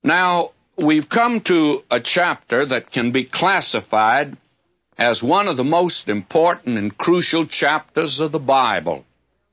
Now, we've come to a chapter that can be classified as one of the most important and crucial chapters of the Bible.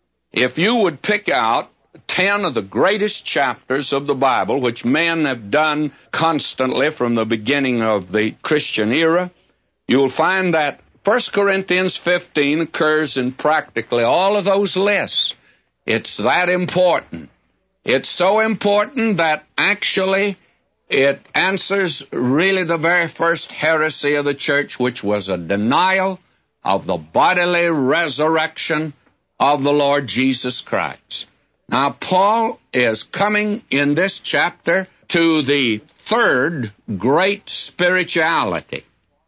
If you would pick out 10 of the greatest chapters of the Bible, which men have done constantly from the beginning of the Christian era, you'll find that 1 Corinthians 15 occurs in practically all of those lists. It's that important. It's so important that actually it answers really the very first heresy of the church, which was a denial of the bodily resurrection of the Lord Jesus Christ. Now, Paul is coming in this chapter to the third great spirituality.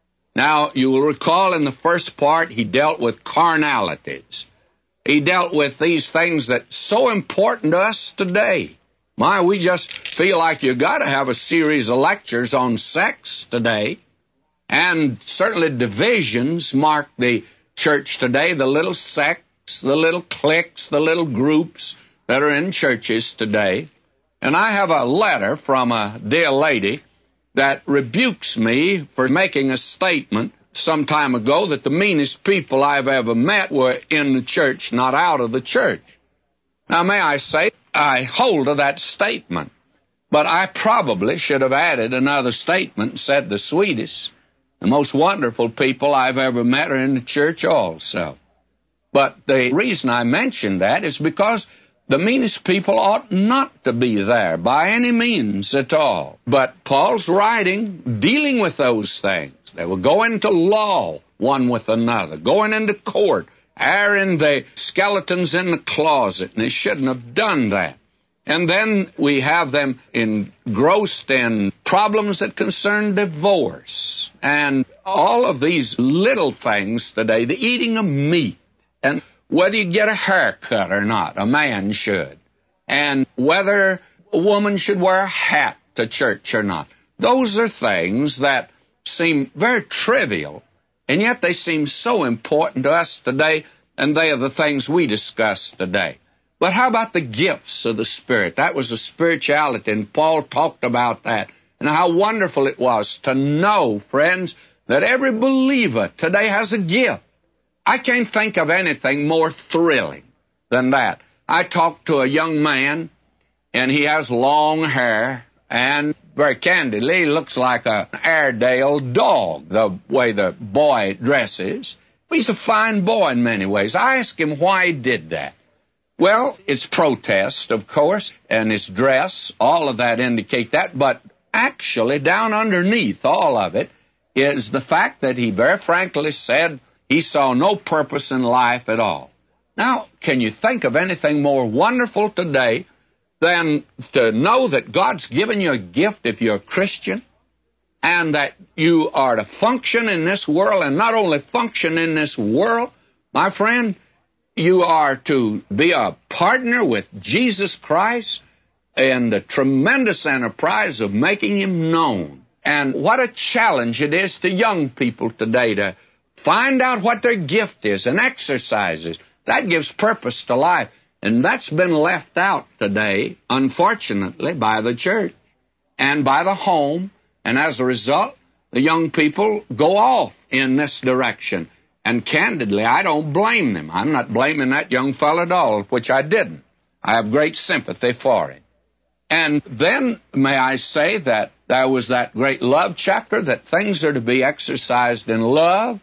Now, you will recall in the first part, he dealt with carnalities. He dealt with these things that's so important to us today. We just feel like you got to have a series of lectures on sex today. And certainly divisions mark the church today, the little sects, the little cliques, the little groups that are in churches today. And I have a letter from a dear lady that rebukes me for making a statement some time ago that the meanest people I've ever met were in the church, not out of the church. Now, may I say, I hold to that statement, but I probably should have added another statement and said the sweetest, the most wonderful people I've ever met are in the church also. But the reason I mention that is because the meanest people ought not to be there by any means at all. But Paul's writing, dealing with those things. They will go into law one with another, going into court, airing the skeletons in the closet, and they shouldn't have done that. And then we have them engrossed in problems that concern divorce, and all of these little things today, the eating of meat, and whether you get a haircut or not, a man should, and whether a woman should wear a hat to church or not. Those are things that seem very trivial, and yet they seem so important to us today, and they are the things we discuss today. But how about the gifts of the Spirit? That was a spirituality, and Paul talked about that, and how wonderful it was to know, friends, that every believer today has a gift. I can't think of anything more thrilling than that. I talked to a young man, and he has long hair, and very candidly, he looks like an Airedale dog, the way the boy dresses. He's a fine boy in many ways. I asked him why he did that. Well, it's protest, of course, and his dress, all of that indicate that, but actually down underneath all of it is the fact that he very frankly said he saw no purpose in life at all. Now, can you think of anything more wonderful today than to know that God's given you a gift if you're a Christian, and that you are to function in this world, and not only function in this world, my friend, you are to be a partner with Jesus Christ in the tremendous enterprise of making Him known. And what a challenge it is to young people today to find out what their gift is and exercise it. That gives purpose to life. And that's been left out today, unfortunately, by the church and by the home. And as a result, the young people go off in this direction. And candidly, I don't blame them. I'm not blaming that young fellow at all, which I didn't. I have great sympathy for him. And then, may I say that there was that great love chapter, that things are to be exercised in love,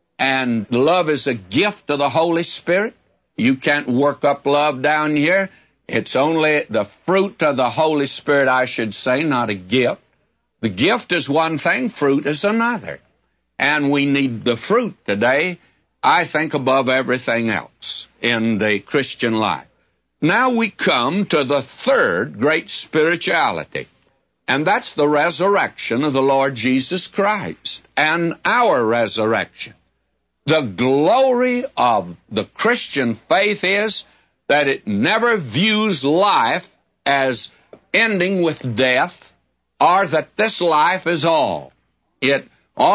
and love is a gift of the Holy Spirit. You can't work up love down here. It's only the fruit of the Holy Spirit, I should say, not a gift. The gift is one thing, fruit is another. And we need the fruit today, I think, above everything else in the Christian life. Now we come to the third great spirituality, and that's the resurrection of the Lord Jesus Christ and our resurrection. The glory of the Christian faith is that it never views life as ending with death, or that this life is all. It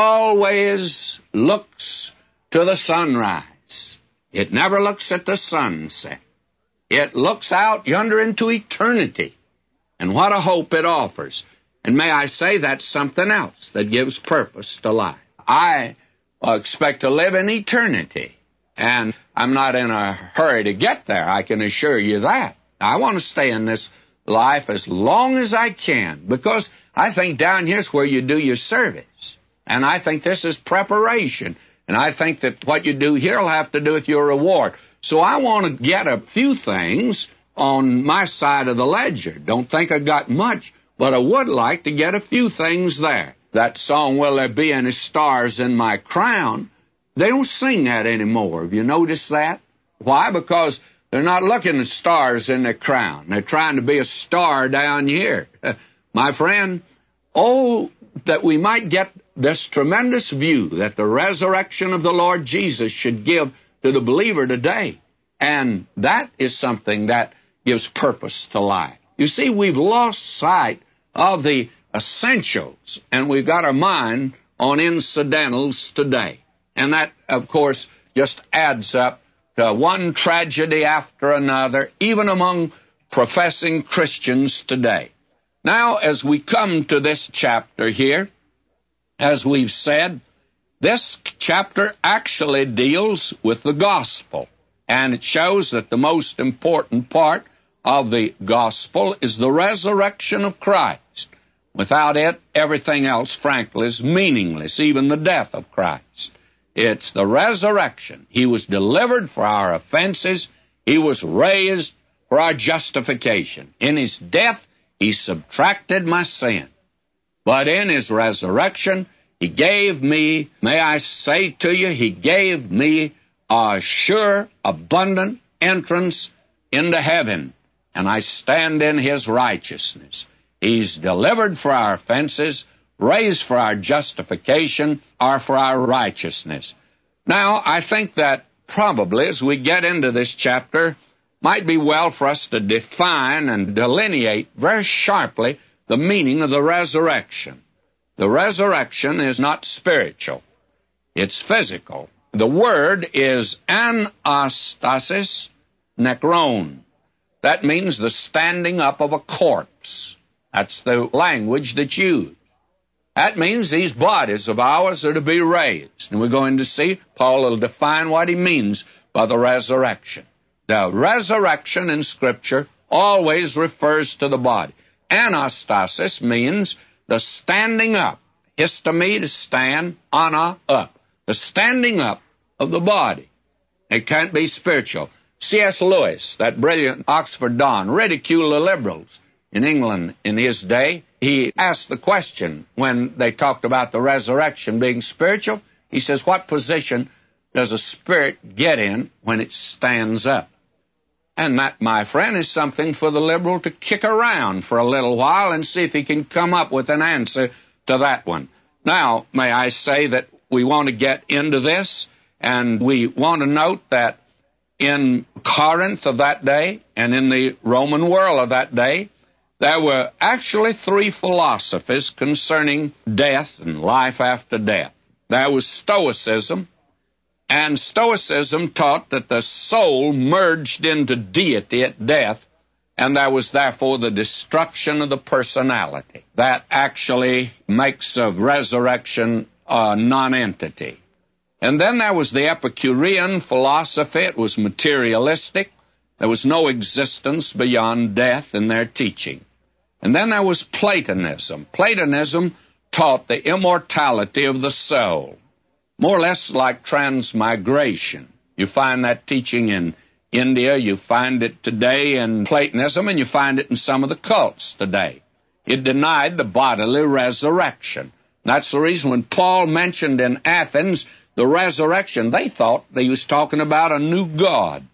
always looks to the sunrise. It never looks at the sunset. It looks out yonder into eternity. And what a hope it offers. And may I say, that's something else that gives purpose to life. I expect to live in eternity, and I'm not in a hurry to get there, I can assure you that. I want to stay in this life as long as I can, because I think down here's where you do your service. And I think this is preparation. And I think that what you do here will have to do with your reward. So I want to get a few things on my side of the ledger. Don't think I got much, but I would like to get a few things there. That song, Will There Be Any Stars in My Crown, they don't sing that anymore. Have you noticed that? Why? Because they're not looking at stars in their crown. They're trying to be a star down here. My friend, oh, that we might get this tremendous view that the resurrection of the Lord Jesus should give to the believer today. And that is something that gives purpose to life. You see, we've lost sight of the essentials, and we've got our mind on incidentals today. And that, of course, just adds up to one tragedy after another, even among professing Christians today. Now, as we come to this chapter here, as we've said, this chapter actually deals with the gospel, and it shows that the most important part of the gospel is the resurrection of Christ. Without it, everything else, frankly, is meaningless, even the death of Christ. It's the resurrection. He was delivered for our offenses. He was raised for our justification. In His death, He subtracted my sin. But in His resurrection, He gave me, may I say to you, He gave me a sure, abundant entrance into heaven, and I stand in His righteousness. He's delivered for our offenses, raised for our justification, or for our righteousness. Now, I think that probably as we get into this chapter, might be well for us to define and delineate very sharply the meaning of the resurrection. The resurrection is not spiritual. It's physical. The word is anastasis nekron. That means the standing up of a corpse. That's the language that's used. That means these bodies of ours are to be raised. And we're going to see, Paul will define what he means by the resurrection. The resurrection in Scripture always refers to the body. Anastasis means the standing up. Histemi, to stand, ana, up. The standing up of the body. It can't be spiritual. C.S. Lewis, that brilliant Oxford Don, ridiculed the liberals in England in his day. He asked the question when they talked about the resurrection being spiritual. He says, what position does a spirit get in when it stands up? And that, my friend, is something for the liberal to kick around for a little while and see if he can come up with an answer to that one. Now, may I say that we want to get into this, and we want to note that in Corinth of that day and in the Roman world of that day, there were actually three philosophies concerning death and life after death. There was Stoicism, and Stoicism taught that the soul merged into deity at death, and there was therefore the destruction of the personality. That actually makes of resurrection a nonentity. And then there was the Epicurean philosophy. It was materialistic. There was no existence beyond death in their teaching. And then there was Platonism. Platonism taught the immortality of the soul, more or less like transmigration. You find that teaching in India, you find it today in Platonism, and you find it in some of the cults today. It denied the bodily resurrection. That's the reason when Paul mentioned in Athens the resurrection, they thought that he was talking about a new God.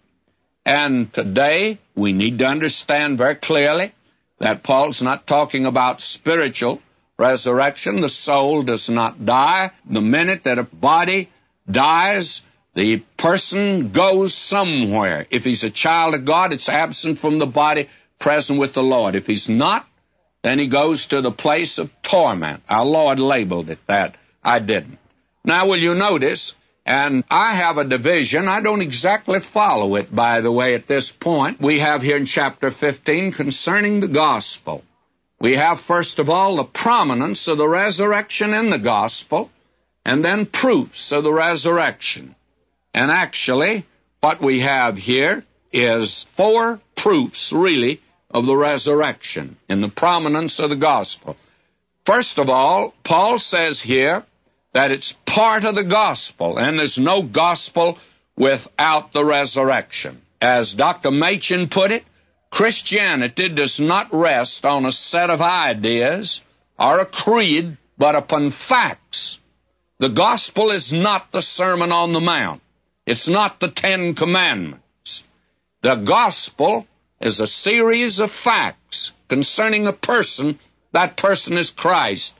And today, we need to understand very clearly that Paul's not talking about spiritual resurrection. The soul does not die. The minute that a body dies, the person goes somewhere. If he's a child of God, it's absent from the body, present with the Lord. If he's not, then he goes to the place of torment. Our Lord labeled it that. I didn't. Now, will you notice, and I have a division. I don't exactly follow it, by the way, at this point. We have here in chapter 15 concerning the gospel. We have, first of all, the prominence of the resurrection in the gospel, and then proofs of the resurrection. And actually, what we have here is 4 proofs, really, of the resurrection in the prominence of the gospel. First of all, Paul says here that it's part of the gospel, and there's no gospel without the resurrection. As Dr. Machen put it, Christianity does not rest on a set of ideas or a creed, but upon facts. The gospel is not the Sermon on the Mount. It's not the 10 Commandments. The gospel is a series of facts concerning a person. That person is Christ.